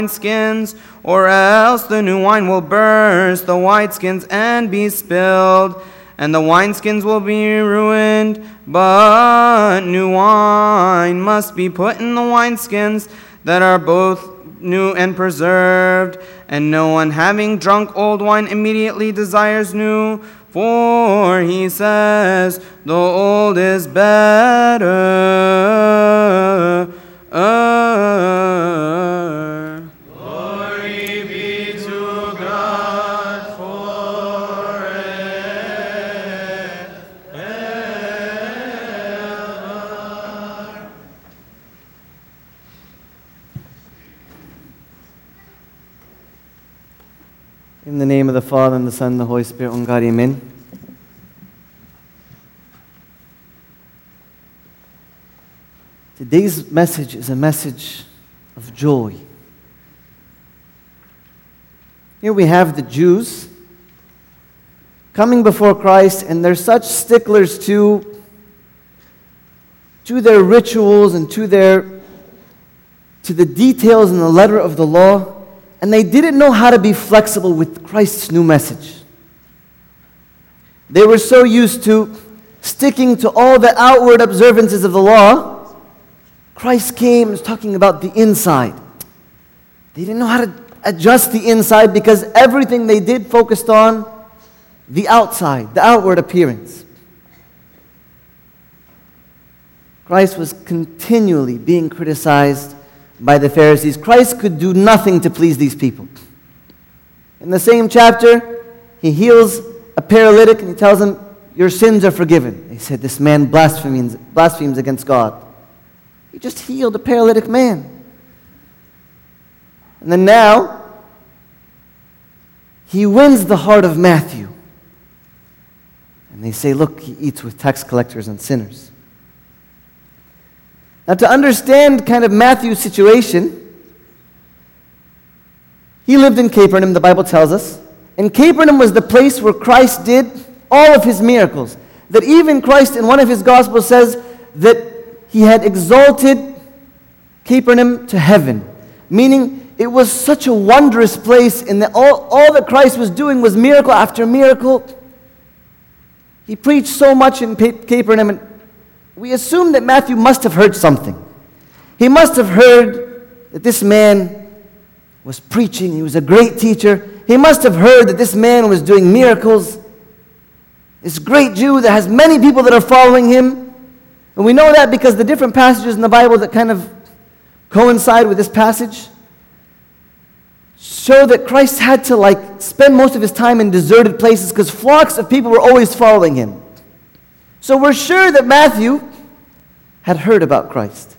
skins, or else the new wine will burst the wineskins and be spilled, and the wineskins will be ruined. But new wine must be put in the wineskins that are both new and preserved. And no one having drunk old wine immediately desires new, for he says, the old is better. Glory be to God forever. In the name of the Father, and the Son, and the Holy Spirit, one God, amen. Today's message is a message of joy. Here we have the Jews coming before Christ, and they're such sticklers to their rituals and to the details in the letter of the law, and they didn't know how to be flexible with Christ's new message. They were so used to sticking to all the outward observances of the law. Christ came and was talking about the inside. They didn't know how to adjust the inside because everything they did focused on the outside, the outward appearance. Christ was continually being criticized by the Pharisees. Christ could do nothing to please these people. In the same chapter, he heals a paralytic and he tells him, your sins are forgiven. They said, this man blasphemes against God. He just healed a paralytic man. And then now, he wins the heart of Matthew. And they say, look, he eats with tax collectors and sinners. Now, to understand kind of Matthew's situation, he lived in Capernaum, the Bible tells us. And Capernaum was the place where Christ did all of his miracles. That even Christ in one of his Gospels says that he had exalted Capernaum to heaven. Meaning, it was such a wondrous place, and that all that Christ was doing was miracle after miracle. He preached so much in Capernaum, and we assume that Matthew must have heard something. He must have heard that this man was preaching. He was a great teacher. He must have heard that this man was doing miracles. This great Jew that has many people that are following him. And we know that because the different passages in the Bible that kind of coincide with this passage show that Christ had to spend most of his time in deserted places because flocks of people were always following him. So we're sure that Matthew had heard about Christ.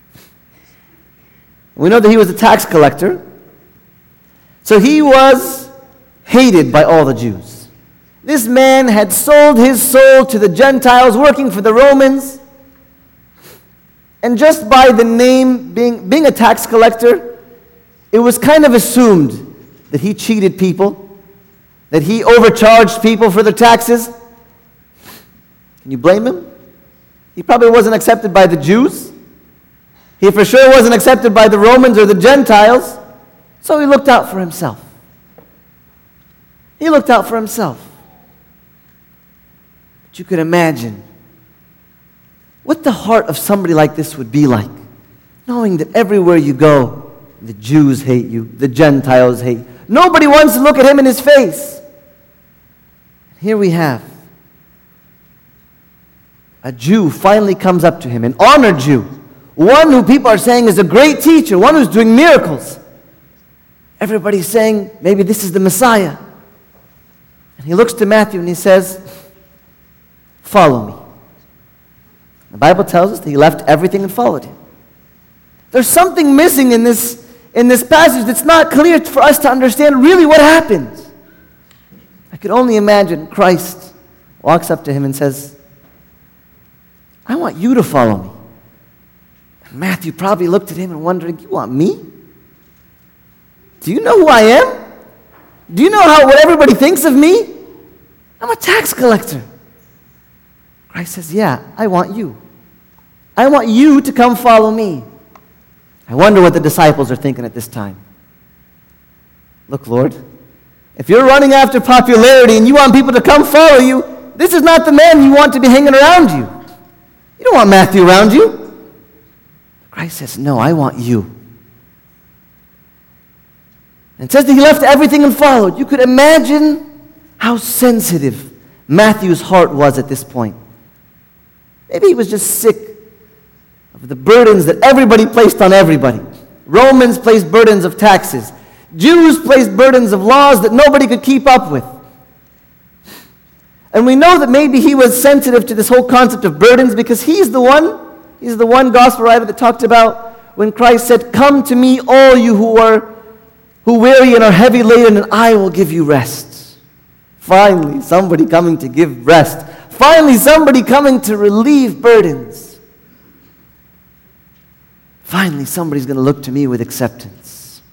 We know that he was a tax collector. So he was hated by all the Jews. This man had sold his soul to the Gentiles, working for the Romans. And just by the name, being a tax collector, it was kind of assumed that he cheated people, that he overcharged people for their taxes. Can you blame him? He probably wasn't accepted by the Jews. He for sure wasn't accepted by the Romans or the Gentiles. So he looked out for himself. He looked out for himself. But you could imagine what the heart of somebody like this would be like, knowing that everywhere you go, the Jews hate you, the Gentiles hate you. Nobody wants to look at him in his face. Here we have a Jew finally comes up to him, an honored Jew, one who people are saying is a great teacher, one who's doing miracles. Everybody's saying, maybe this is the Messiah. And he looks to Matthew and he says, follow me. The Bible tells us that he left everything and followed him. There's something missing in this passage that's not clear for us to understand really what happened. I could only imagine Christ walks up to him and says, I want you to follow me. And Matthew probably looked at him and wondering, you want me? Do you know who I am? Do you know what everybody thinks of me? I'm a tax collector. Christ says, yeah, I want you. I want you to come follow me. I wonder what the disciples are thinking at this time. Look, Lord, if you're running after popularity and you want people to come follow you, this is not the man you want to be hanging around you. You don't want Matthew around you. Christ says, no, I want you. And it says that he left everything and followed. You could imagine how sensitive Matthew's heart was at this point. Maybe he was just sick of the burdens that everybody placed on everybody. Romans placed burdens of taxes. Jews placed burdens of laws that nobody could keep up with. And we know that maybe he was sensitive to this whole concept of burdens because he's the one gospel writer that talked about when Christ said, "Come to me, all you who weary and are heavy laden, and I will give you rest." Finally, somebody coming to give rest. Finally, somebody coming to relieve burdens. Finally, somebody's going to look to me with acceptance.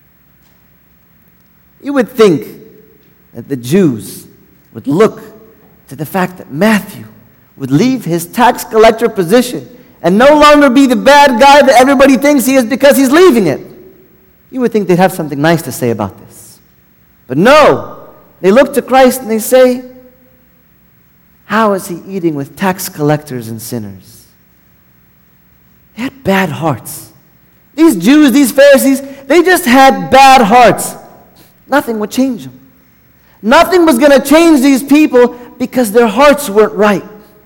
You would think that the Jews would look to the fact that Matthew would leave his tax collector position and no longer be the bad guy that everybody thinks he is because he's leaving it. You would think they'd have something nice to say about this. But no, they look to Christ and they say, how is he eating with tax collectors and sinners? They had bad hearts. These Jews, these Pharisees, they just had bad hearts. Nothing would change them. Nothing was going to change these people because their hearts weren't right.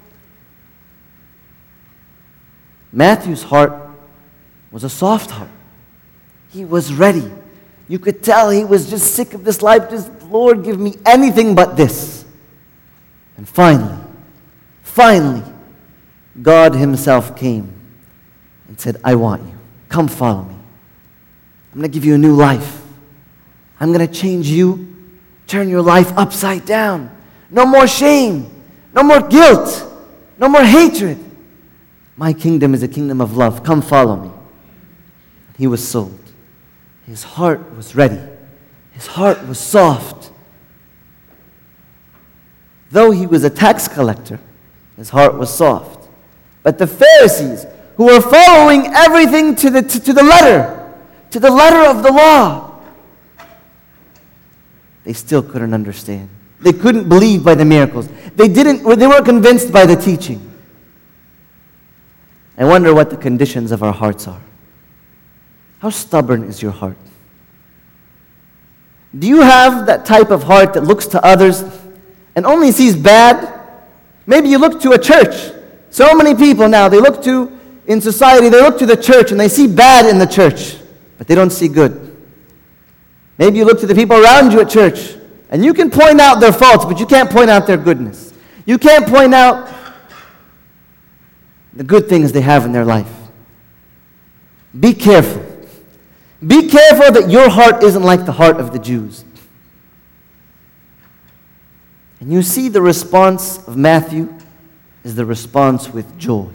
Matthew's heart was a soft heart. He was ready. You could tell he was just sick of this life. Just, Lord, give me anything but this. And finally, God himself came and said, I want you. Come follow me. I'm going to give you a new life. I'm going to change you, turn your life upside down. No more shame, no more guilt, no more hatred. My kingdom is a kingdom of love. Come follow me. He was sold. His heart was ready. His heart was soft. Though he was a tax collector, his heart was soft. But the Pharisees, who were following everything to the letter of the law, they still couldn't understand. They couldn't believe by the miracles. They weren't convinced by the teaching. I wonder what the conditions of our hearts are. How stubborn is your heart? Do you have that type of heart that looks to others and only sees bad? Maybe you look to a church. So many people now, in society, they look to the church and they see bad in the church, but they don't see good. Maybe you look to the people around you at church and you can point out their faults, but you can't point out their goodness. You can't point out the good things they have in their life. Be careful. Be careful that your heart isn't like the heart of the Jews. And you see the response of Matthew is the response with joy.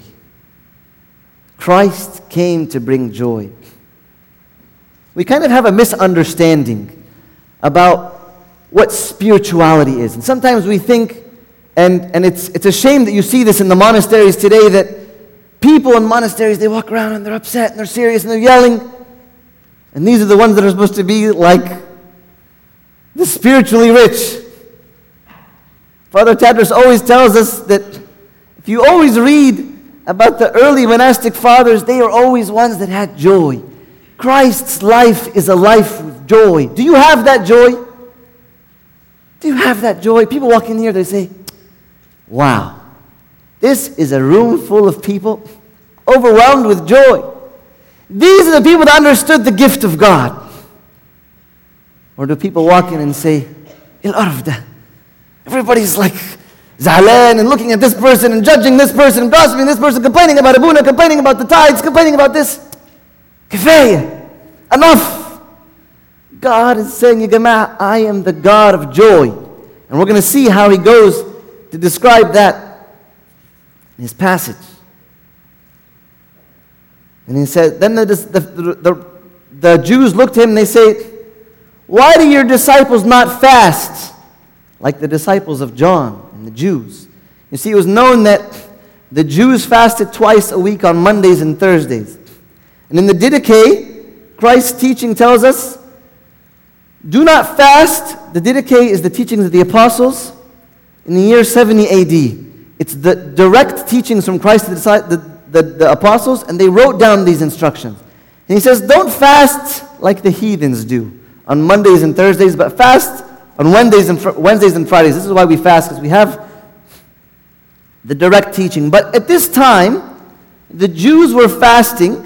Christ came to bring joy. We kind of have a misunderstanding about what spirituality is. And sometimes we think, and it's a shame that you see this in the monasteries today, that people in monasteries, they walk around and they're upset and they're serious and they're yelling. And these are the ones that are supposed to be like the spiritually rich. Father Tadros always tells us that if you always read about the early monastic fathers, they are always ones that had joy. Christ's life is a life with joy. Do you have that joy? Do you have that joy? People walk in here, they say, wow, this is a room full of people overwhelmed with joy. These are the people that understood the gift of God. Or do people walk in and say, everybody's like zahlan and looking at this person and judging this person and gossiping this person, complaining about Abuna, complaining about the tithes, complaining about this. Kifaya, enough. God is saying, I am the God of joy. And we're going to see how he goes to describe that in his passage. And he said, then the Jews looked at him and they say, why do your disciples not fast like the disciples of John and the Jews? You see, it was known that the Jews fasted twice a week on Mondays and Thursdays. And in the Didache, Christ's teaching tells us Do not fast. The Didache is the teachings of the apostles in the year 70 AD. It's the direct teachings from Christ to the apostles, and they wrote down these instructions. And he says, don't fast like the heathens do on Mondays and Thursdays, but fast on Wednesdays and Fridays. This is why we fast, because we have the direct teaching. But at this time, the Jews were fasting,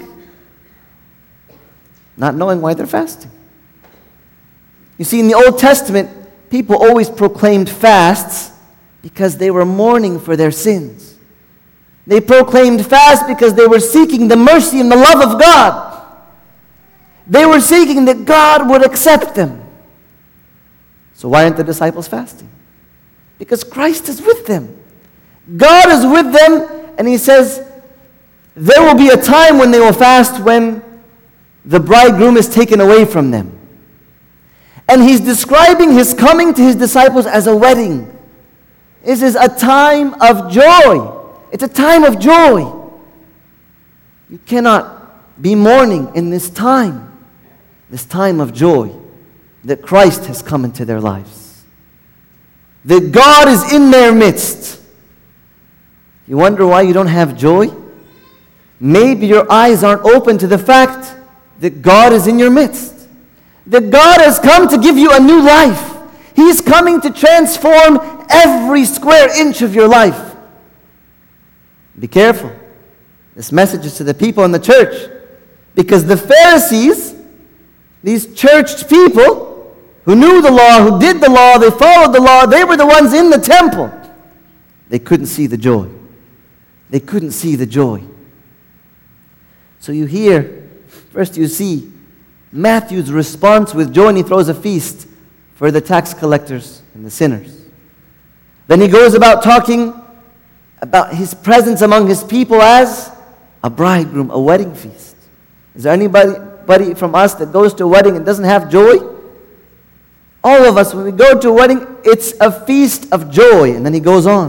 not knowing why they're fasting. You see, in the Old Testament, people always proclaimed fasts because they were mourning for their sins. They proclaimed fast because they were seeking the mercy and the love of God. They were seeking that God would accept them. So why aren't the disciples fasting? Because Christ is with them. God is with them, and He says, there will be a time when they will fast when the bridegroom is taken away from them. And He's describing His coming to His disciples as a wedding. This is a time of joy. It's a time of joy. You cannot be mourning in this time of joy that Christ has come into their lives. That God is in their midst. You wonder why you don't have joy? Maybe your eyes aren't open to the fact that God is in your midst. That God has come to give you a new life. He's coming to transform every square inch of your life. Be careful. This message is to the people in the church. Because the Pharisees, these churched people who knew the law, who did the law, they followed the law, they were the ones in the temple. They couldn't see the joy. They couldn't see the joy. So you hear, first you see Matthew's response with joy, and he throws a feast for the tax collectors and the sinners. Then he goes about talking about his presence among his people as a bridegroom, a wedding feast. Is there anybody from us that goes to a wedding and doesn't have joy? All of us, when we go to a wedding, it's a feast of joy. And then he goes on.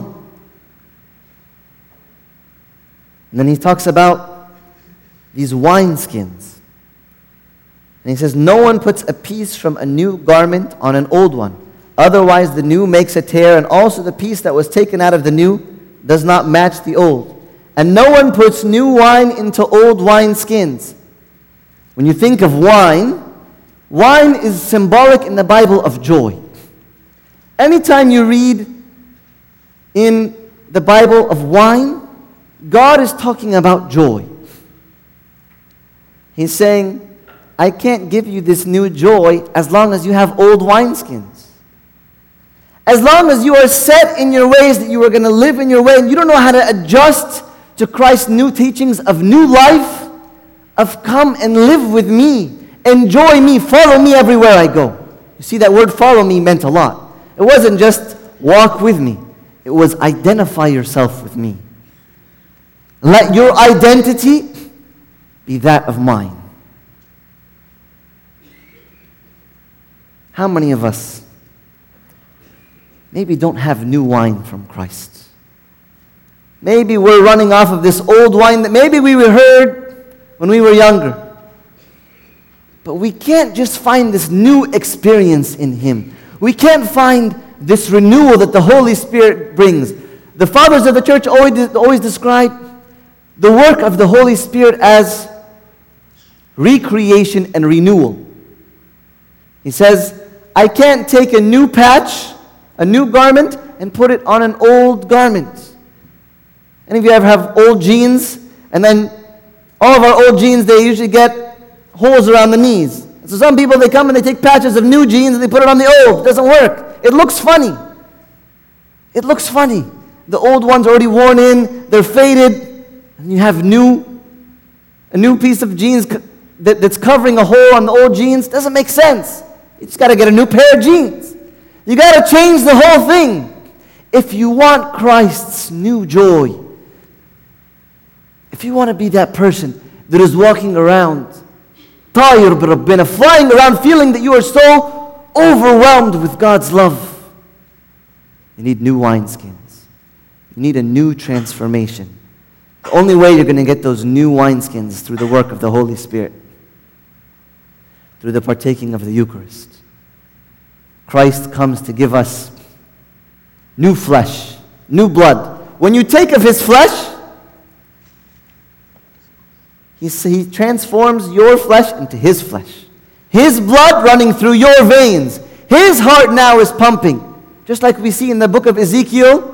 And then he talks about these wineskins. And he says, no one puts a piece from a new garment on an old one. Otherwise the new makes a tear, and also the piece that was taken out of the new does not match the old. And no one puts new wine into old wineskins. When you think of wine, wine is symbolic in the Bible of joy. Anytime you read in the Bible of wine, God is talking about joy. He's saying, I can't give you this new joy as long as you have old wineskins. As long as you are set in your ways that you are going to live in your way and you don't know how to adjust to Christ's new teachings of new life, of come and live with me, enjoy me, follow me everywhere I go. You see, that word follow me meant a lot. It wasn't just walk with me. It was identify yourself with me. Let your identity be that of mine. How many of us maybe don't have new wine from Christ? Maybe we're running off of this old wine that maybe we heard when we were younger. But we can't just find this new experience in Him. We can't find this renewal that the Holy Spirit brings. The fathers of the church always describe the work of the Holy Spirit as recreation and renewal. He says, I can't take a new patch, a new garment, and put it on an old garment. Any of you ever have old jeans? And then all of our old jeans, they usually get holes around the knees. So some people, they come and they take patches of new jeans and they put it on the old. It doesn't work. It looks funny. It looks funny. The old ones are already worn in, they're faded, and you have a new piece of jeans that's covering a hole on the old jeans. Doesn't make sense. You just got to get a new pair of jeans. You got to change the whole thing. If you want Christ's new joy, if you want to be that person that is walking around, flying around feeling that you are so overwhelmed with God's love, you need new wineskins. You need a new transformation. The only way you're going to get those new wineskins is through the work of the Holy Spirit, through the partaking of the Eucharist. Christ comes to give us new flesh, new blood. When you take of His flesh, He transforms your flesh into His flesh. His blood running through your veins. His heart now is pumping. Just like we see in the book of Ezekiel,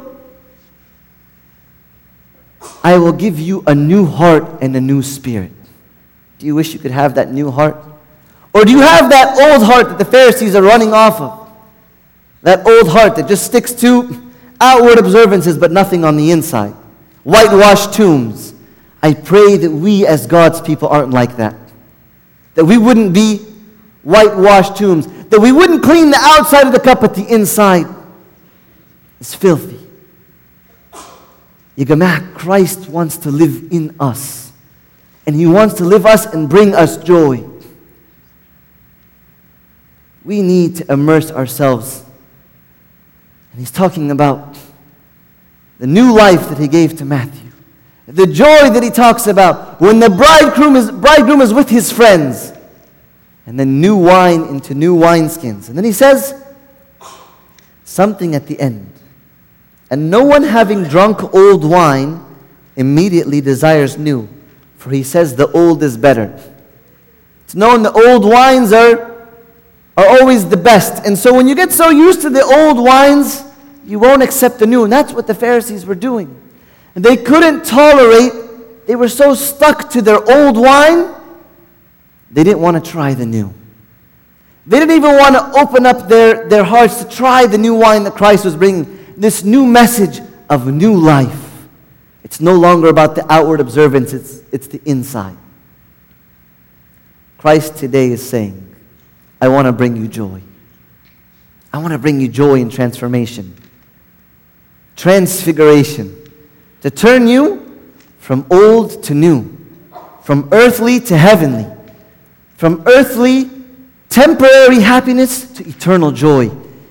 I will give you a new heart and a new spirit. Do you wish you could have that new heart? Or do you have that old heart that the Pharisees are running off of? That old heart that just sticks to outward observances but nothing on the inside. Whitewashed tombs. I pray that we as God's people aren't like that. That we wouldn't be whitewashed tombs. That we wouldn't clean the outside of the cup but the inside is filthy. Ya Jama'ah, Christ wants to live in us. And He wants to live us and bring us joy. We need to immerse ourselves. And He's talking about the new life that He gave to Matthew. The joy that He talks about when the bridegroom is with his friends. And then new wine into new wineskins. And then He says something at the end. And no one having drunk old wine immediately desires new. For He says the old is better. It's known the old wines are always the best. And so when you get so used to the old wines, you won't accept the new. And that's what the Pharisees were doing. And they couldn't tolerate, they were so stuck to their old wine, they didn't want to try the new. They didn't even want to open up their hearts to try the new wine that Christ was bringing. This new message of new life. It's no longer about the outward observance, it's the inside. Christ today is saying, I want to bring you joy. I want to bring you joy and transformation. Transfiguration. To turn you from old to new. From earthly to heavenly. From earthly, temporary happiness to eternal joy.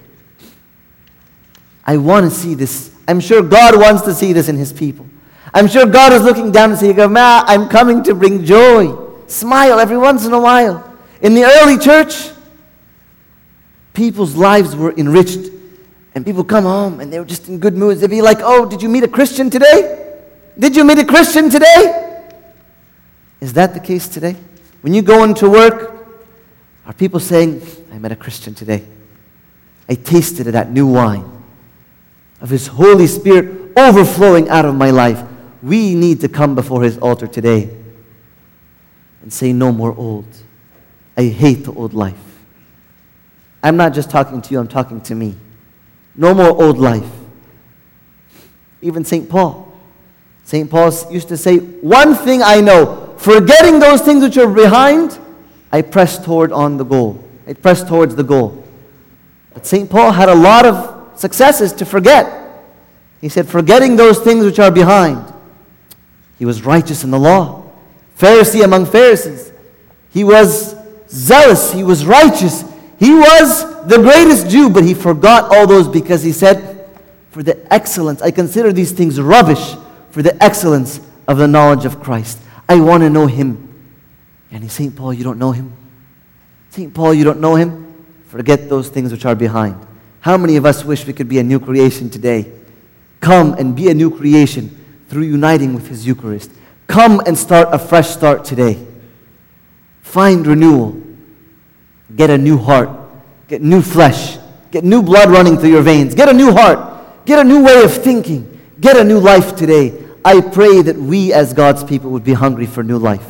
I want to see this. I'm sure God wants to see this in His people. I'm sure God is looking down and saying, I'm coming to bring joy. Smile every once in a while. In the early church, people's lives were enriched. And people come home and they were just in good moods. They'd be like, oh, did you meet a Christian today? Did you meet a Christian today? Is that the case today? When you go into work, are people saying, I met a Christian today. I tasted of that new wine. Of His Holy Spirit overflowing out of my life. We need to come before His altar today and say, no more old. I hate the old life. I'm not just talking to you, I'm talking to me. No more old life. Even St. Paul. St. Paul used to say, one thing I know, forgetting those things which are behind, I press toward on the goal. I press towards the goal. But St. Paul had a lot of successes to forget. He said, forgetting those things which are behind. He was righteous in the law. Pharisee among Pharisees. He was zealous. He was righteous. He was the greatest Jew, but he forgot all those because he said, for the excellence, I consider these things rubbish for the excellence of the knowledge of Christ. I want to know Him. And he's St. Paul, you don't know Him? St. Paul, you don't know Him? Forget those things which are behind. How many of us wish we could be a new creation today? Come and be a new creation through uniting with His Eucharist. Come and start a fresh start today. Find renewal. Get a new heart. Get new flesh. Get new blood running through your veins. Get a new heart. Get a new way of thinking. Get a new life today. I pray that we as God's people would be hungry for new life.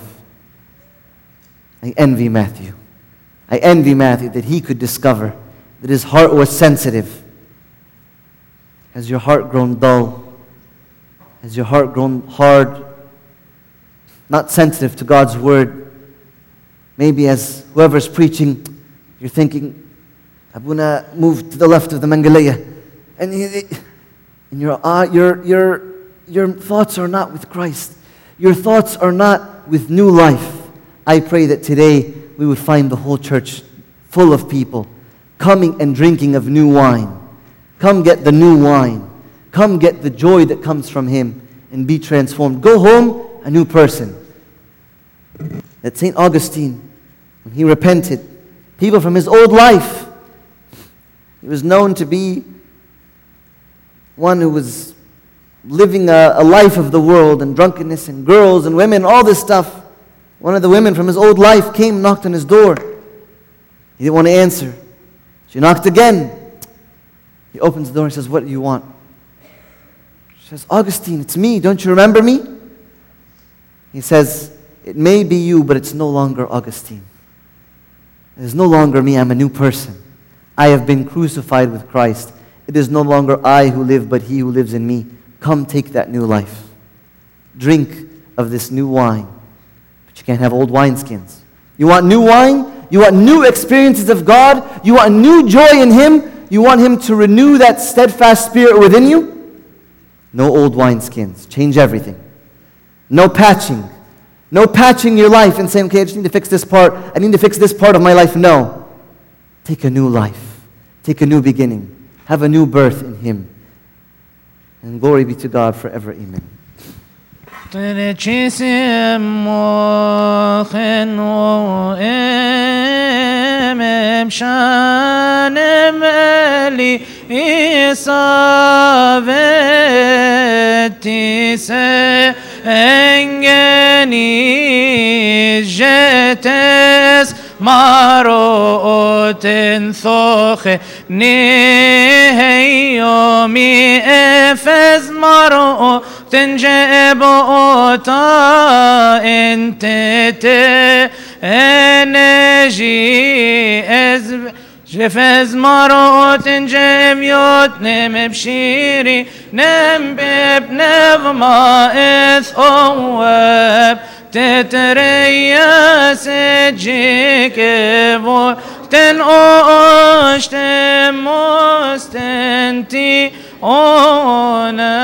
I envy Matthew. I envy Matthew that he could discover that his heart was sensitive. Has your heart grown dull? Has your heart grown hard? Not sensitive to God's word? Maybe as whoever's preaching, you're thinking, Abuna, move to the left of the Mangalaya. And your thoughts are not with Christ. Your thoughts are not with new life. I pray that today we would find the whole church full of people coming and drinking of new wine. Come get the new wine. Come get the joy that comes from Him and be transformed. Go home a new person. That St. Augustine, when he repented, people from his old life He was known to be one who was living a life of the world and drunkenness and girls and women, all this stuff. One of the women from his old life came, knocked on his door. He didn't want to answer. She knocked again. He opens the door and says, "What do you want?" She says, "Augustine, it's me. Don't you remember me?" He says, "It may be you, but it's no longer Augustine. It is no longer me. I'm a new person. I have been crucified with Christ. It is no longer I who live, but He who lives in me. Come take that new life. Drink of this new wine." But you can't have old wineskins. You want new wine? You want new experiences of God? You want new joy in Him? You want Him to renew that steadfast spirit within you? No old wineskins. Change everything. No patching. No patching your life and saying, "Okay, I just need to fix this part. I need to fix this part of my life." No. Take a new life. Take a new beginning. Have a new birth in Him. And glory be to God forever. Amen. engeni jetes marot thoche neyomi efes marot jebota entete energy ez جفز مرات جميات نم بشيري نم ببنف ما اثواب تتريس جيك فور تن اوشت مستنتي اونا